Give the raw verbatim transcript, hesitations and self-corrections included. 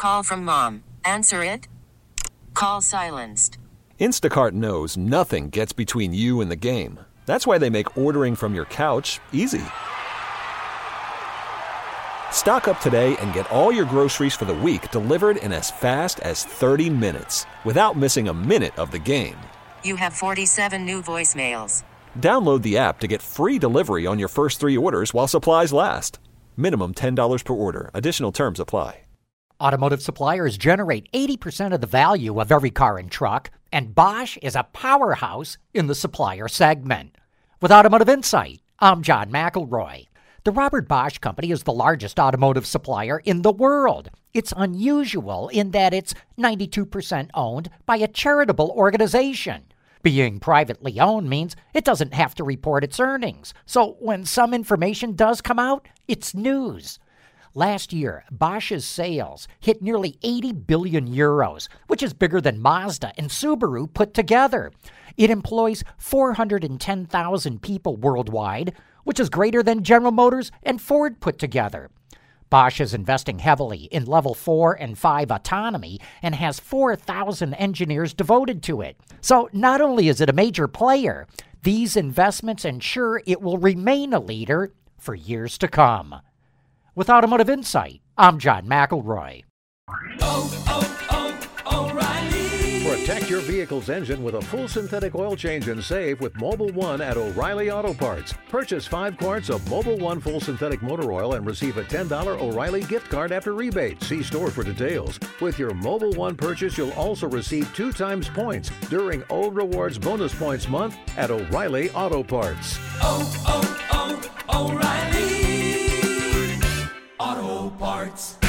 call from mom. Answer it. Call silenced. Instacart knows nothing gets between you and the game. That's why they make ordering from your couch easy. Stock up today and get all your groceries for the week delivered in as fast as thirty minutes without missing a minute of the game. You have forty-seven new voicemails. Download the app to get free delivery on your first three orders while supplies last. Minimum ten dollars per order. Additional terms apply. Automotive suppliers generate eighty percent of the value of every car and truck, and Bosch is a powerhouse in the supplier segment. With Automotive Insight, I'm John McElroy. The Robert Bosch Company is the largest automotive supplier in the world. It's unusual in that it's ninety-two percent owned by a charitable organization. Being privately owned means it doesn't have to report its earnings. So when some information does come out, it's news. Last year, Bosch's sales hit nearly eighty billion euros, which is bigger than Mazda and Subaru put together. It employs four hundred ten thousand people worldwide, which is greater than General Motors and Ford put together. Bosch is investing heavily in level four and five autonomy and has four thousand engineers devoted to it. So not only is it a major player, these investments ensure it will remain a leader for years to come. With Automotive Insight, I'm John McElroy. Oh, oh, oh, O'Reilly. Protect your vehicle's engine with a full synthetic oil change and save with Mobil One at O'Reilly Auto Parts. Purchase five quarts of Mobil One full synthetic motor oil and receive a ten dollars O'Reilly gift card after rebate. See store for details. With your Mobil One purchase, you'll also receive two times points during O Rewards Bonus Points Month at O'Reilly Auto Parts. Oh, oh, oh, O'Reilly Auto Parts.